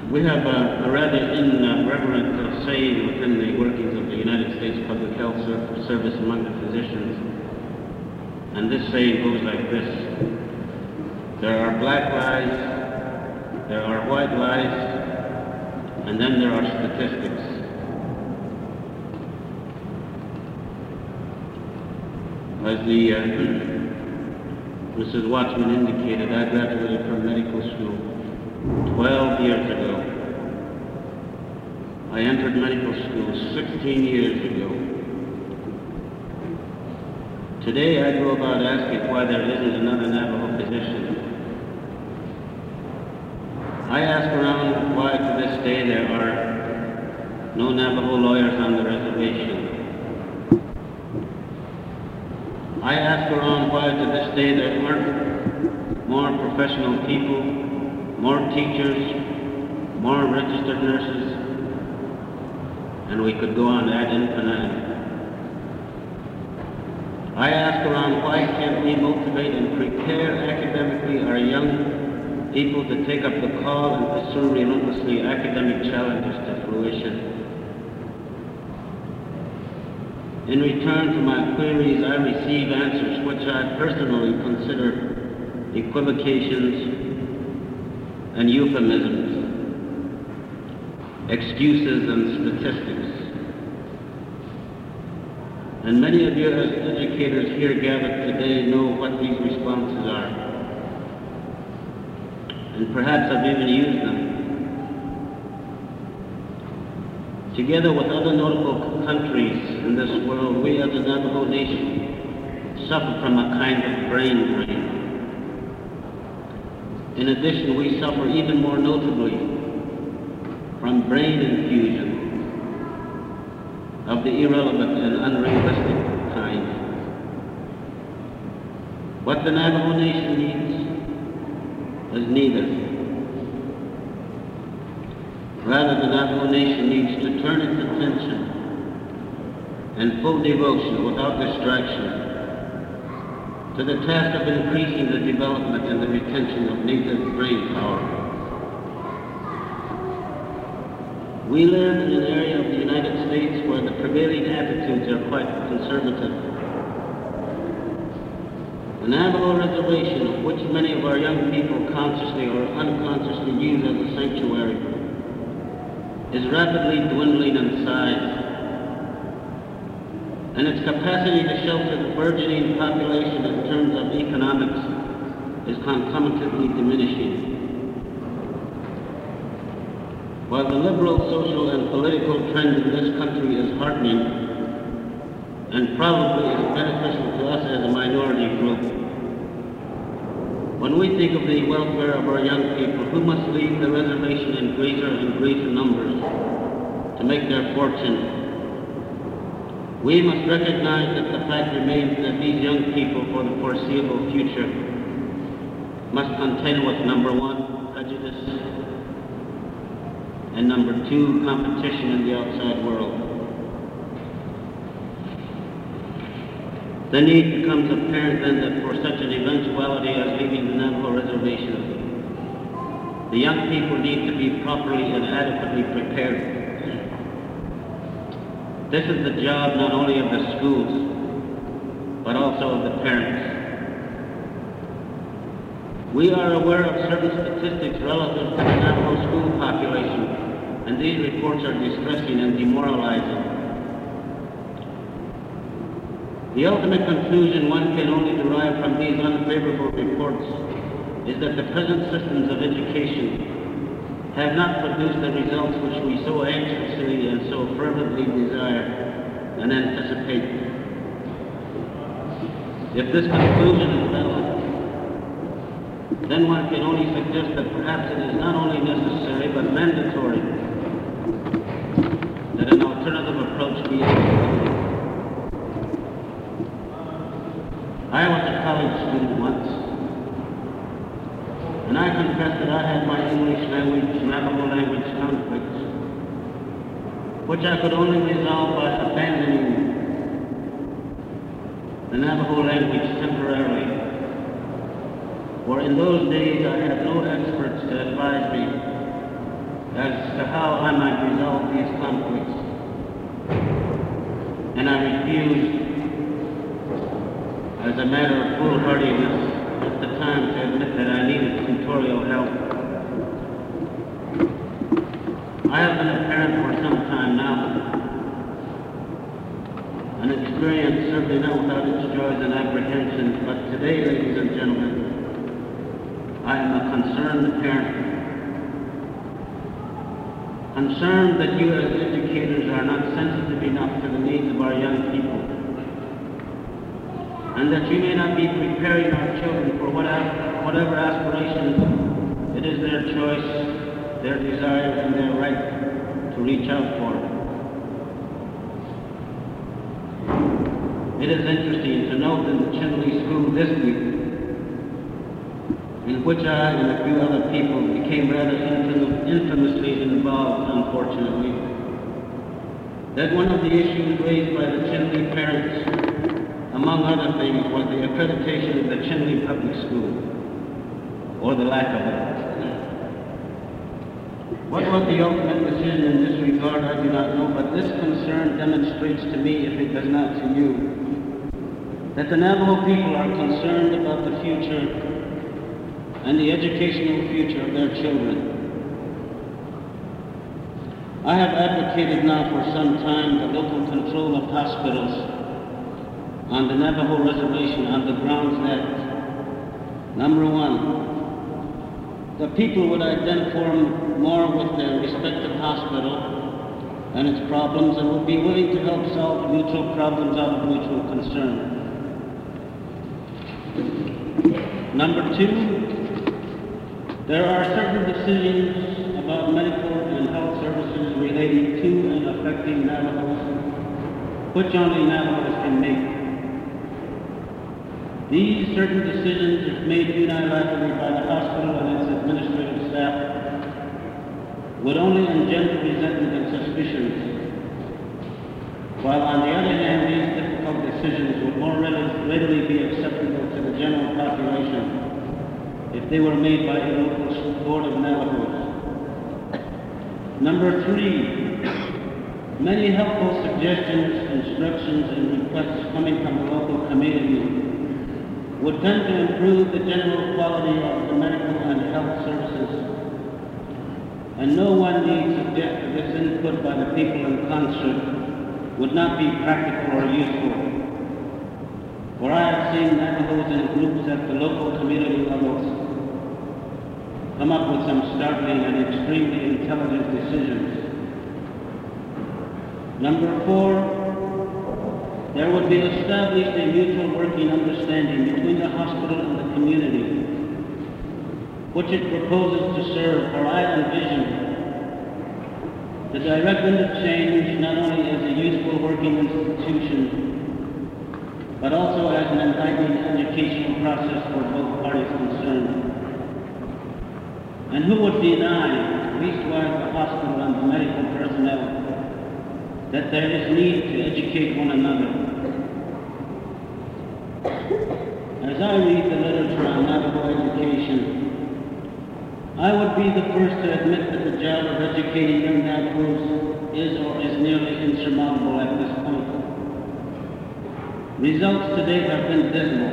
We have a rather irreverent saying within the workings of the United States Public Health Service among the physicians. And this saying goes like this: there are black lies, there are white lies, and then there are statistics. As the Mrs. Watchman indicated, I graduated from medical school 12 years ago. I entered medical school 16 years ago. Today I go about asking why there isn't another Navajo physician. I ask around why to this day there are no Navajo lawyers on the reservation. I ask around why to this day there aren't more professional people, more teachers, more registered nurses, and we could go on ad infinitum. I ask around why can't we motivate and prepare academically our young people to take up the call and pursue relentlessly academic challenges to fruition. In return for my queries, I receive answers which I personally consider equivocations and euphemisms, excuses and statistics. And many of you as educators here gathered today know what these responses are. And perhaps I've even used them. Together with other notable countries in this world, we as a Navajo nation suffer from a kind of brain drain. In addition, we suffer even more notably from brain infusion of the irrelevant and unrealistic kind. What the Navajo nation needs is neither. Rather, the Navajo nation needs to turn its attention and full devotion without distraction to the task of increasing the development and the retention of native brain power. We live in an area of the United States where the prevailing attitudes are quite conservative. The Navajo Reservation, of which many of our young people consciously or unconsciously use as a sanctuary, is rapidly dwindling in size, and its capacity to shelter the burgeoning population in terms of economics is concomitantly diminishing. While the liberal, social, and political trend in this country is heartening and probably is beneficial to us as a minority group, when we think of the welfare of our young people who must leave the reservation in greater and greater numbers to make their fortune, we must recognize that the fact remains that these young people for the foreseeable future must contend with number one, prejudice, and number two, competition in the outside world. The need becomes apparent then that for such an eventuality as leaving the Navajo Reservation, the young people need to be properly and adequately prepared. This is the job not only of the schools, but also of the parents. We are aware of certain statistics relative to the Navajo school population, and these reports are distressing and demoralizing. The ultimate conclusion one can only derive from these unfavorable reports is that the present systems of education have not produced the results which we so anxiously and so fervently desire and anticipate. If this conclusion is valid, then one can only suggest that perhaps it is not only necessary but mandatory that an alternative approach be instituted. I was a college student once, and I confess that I had my English language, Navajo language conflicts, which I could only resolve by abandoning the Navajo language temporarily. For in those days I had no experts to advise me as to how I might resolve these conflicts, and I refused, as a matter of foolhardiness at the time, to admit that I needed tutorial help. I have been a parent for some time now, an experience certainly not without its joys and apprehensions, but today, ladies and gentlemen, I am a concerned parent. Concerned that you as educators are not sensitive enough to the needs of our young people, and that you may not be preparing our children for whatever aspirations it is their choice, their desire, and their right to reach out for. It is interesting to note in the Chinle School this week, in which I and a few other people became rather infamously involved, unfortunately, that one of the issues raised by the Chinle parents, among other things, was the accreditation of the Chinle Public School, or the lack of it. What was the ultimate decision in this regard, I do not know, but this concern demonstrates to me, if it does not to you, that the Navajo people are concerned about the future and the educational future of their children. I have advocated now for some time the local control of hospitals on the Navajo reservation on the grounds that, number one, the people would identify more with their respective hospital and its problems and would be willing to help solve mutual problems out of mutual concern. Number two, there are certain decisions about medical and health services relating to and affecting Navajos, which only Navajos can make. These certain decisions, if made unilaterally by the hospital and its administrative staff, would only engender resentment and suspicions, while on the other hand, these difficult decisions would more readily be acceptable to the general population if they were made by a local board of Navajos. Number three, many helpful suggestions, instructions, and requests coming from the local community would tend to improve the general quality of the medical and health services. And no one need suggest that this input by the people in concert would not be practical or useful. For I have seen Navajos in groups at the local community levels come up with some startling and extremely intelligent decisions. Number four, there would be established a mutual working understanding between the hospital and the community, which it proposes to serve, for I envision the direct interchange not only as a useful working institution, but also as an enlightening educational process for both parties concerned. And who would deny, leastwise the hospital and the medical personnel, that there is need to educate one another? As I read the literature on Navajo education, I would be the first to admit that the job of educating young Navajos is or is nearly insurmountable at this point. Results to date have been dismal.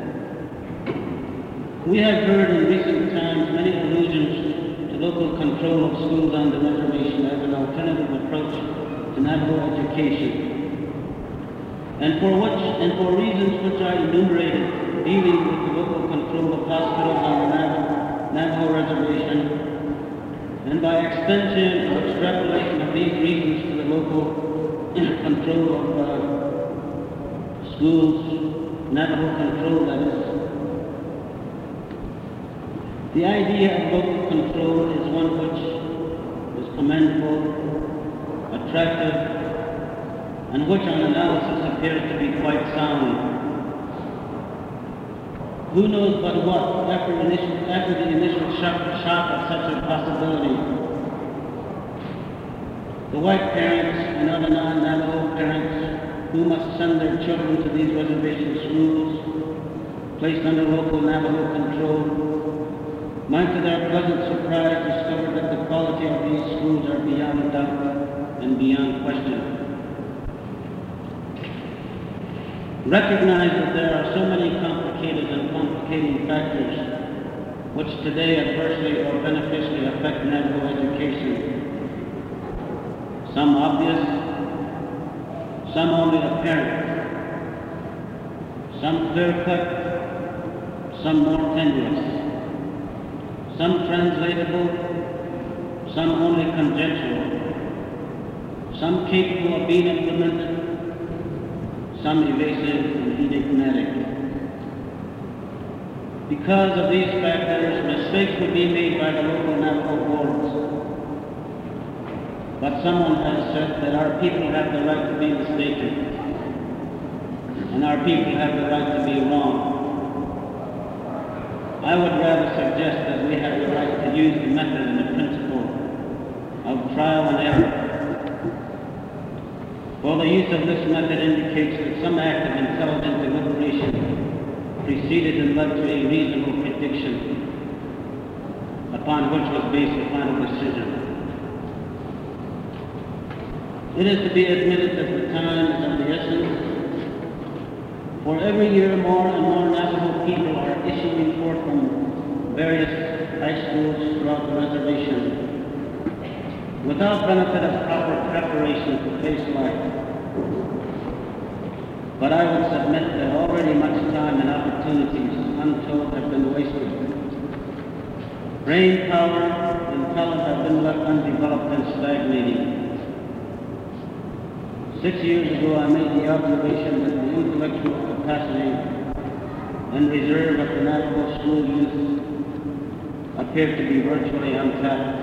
We have heard in recent times many allusions to local control of schools on the reservation as an alternative approach to Navajo education. And for reasons which I enumerated, dealing with the local control of hospitals on the Navajo reservation, and by extension or extrapolation of these reasons to the local control of schools, Navajo control, that is. The idea of local control is one which is commendable, attractive, and which on analysis appears to be quite sound. Who knows but what, after the initial shock of such a possibility, the white parents and other non-Navajo parents who must send their children to these reservation schools placed under local Navajo control might to their pleasant surprise discover that the quality of these schools are beyond doubt and beyond question. Recognize that there are so many complicated and complicating factors which today adversely or beneficially affect Navajo education. Some obvious, some only apparent, some clear-cut, some more tenuous, some translatable, some only conjectural, some capable of being implemented, some evasive and enigmatic. Because of these factors, mistakes will be made by the local Navajo boards. But someone has said that our people have the right to be mistaken, and our people have the right to be wrong. I would rather suggest that we have the right to use the method and the principle of trial and error. For the use of this method indicates that some act of intelligent deliberation preceded and led to a reasonable prediction upon which was based the final decision. It is to be admitted that the time is of the essence. For every year, more and more Navajo people are issuing forth from various high schools throughout the reservation without benefit of proper preparation to face life. But I would submit that already much time and opportunities untold have been wasted. Brain power and talent have been left undeveloped and stagnating. 6 years ago, I made the observation that the intellectual capacity and reserve of the Navajo school youth appeared to be virtually untapped.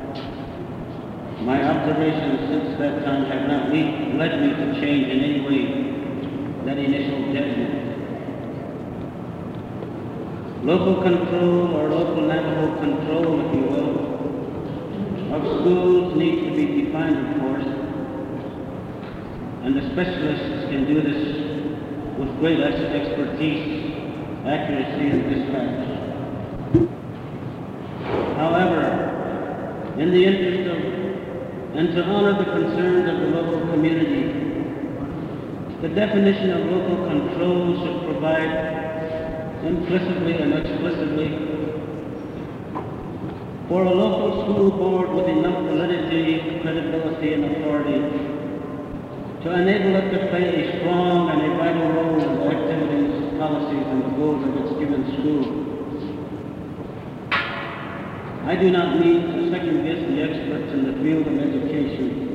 My observations since that time have not led me to change in any way that initial judgment. Local control, or local Navajo control, if you will, of schools needs to be defined, of course, and the specialists can do this with great expertise, accuracy, and dispatch. However, in the interest of and to honor the concerns of the local community, the definition of local control should provide implicitly and explicitly for a local school board with enough validity, credibility, and authority to enable it to play a strong and a vital role in the activities, policies, and the goals of its given school. I do not need to second-guess the experts in the field of education,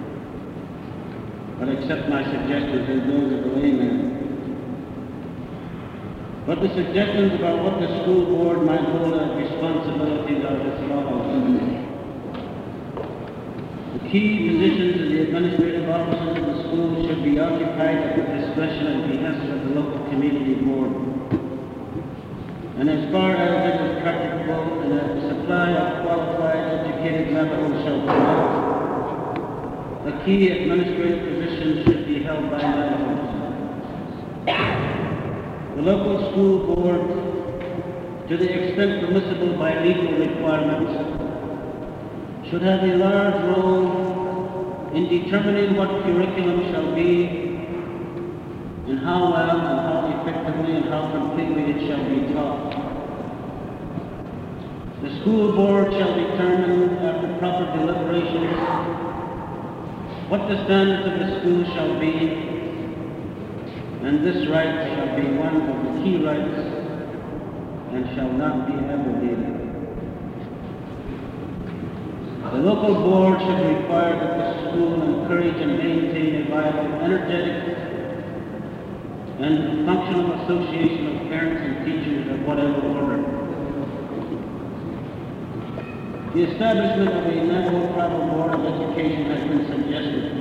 but accept my suggestions as those of the layman. But the suggestions about what the school board might hold as responsibilities are as follows. The key positions in the administrative offices of the school should be occupied at the discretion and behest of the local community board. And as far as it is practicable and as the supply of qualified, educated Navajos shall permit, the key administrative positions should be held by Navajos. The local school board, to the extent permissible by legal requirements, should have a large role in determining what curriculum shall be, and how well and how effectively and how completely it shall be taught. The school board shall determine, after proper deliberations, what the standards of the school shall be, and this right shall be one of the key rights and shall not be abrogated. The local board should require that the school encourage and maintain a viable, energetic, and functional association of parents and teachers of whatever order. The establishment of a Navajo Tribal Board of Education has been suggested.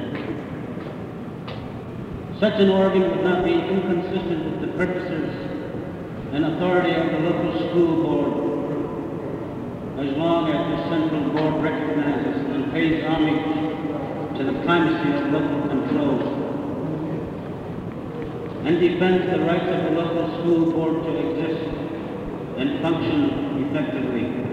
Such an organ would not be inconsistent with the purposes and authority of the local school board, as long as the central board recognizes and pays homage to the primacy of local control and defends the rights of the local school board to exist and function effectively.